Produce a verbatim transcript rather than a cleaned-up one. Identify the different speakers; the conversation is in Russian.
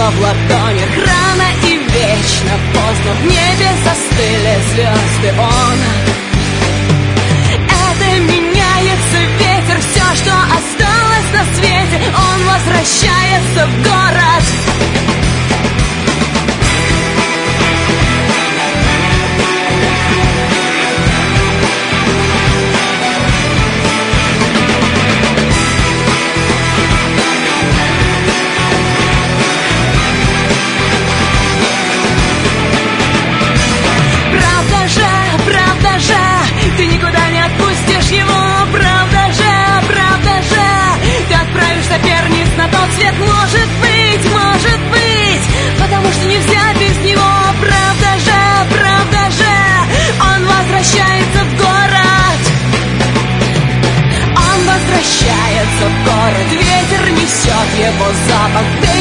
Speaker 1: словно в ладонях. Рано и вечно поздно в небе застыли звезды. Он это меняется ветер, все, что осталось на свете. Он возвращается в город. Ты никуда не отпустишь его, правда же, правда же. Ты отправишься вниз на тот свет, может быть, может быть, потому что нельзя без него, правда же, правда же. Он возвращается в город. Он возвращается в город. Ветер несет его запах.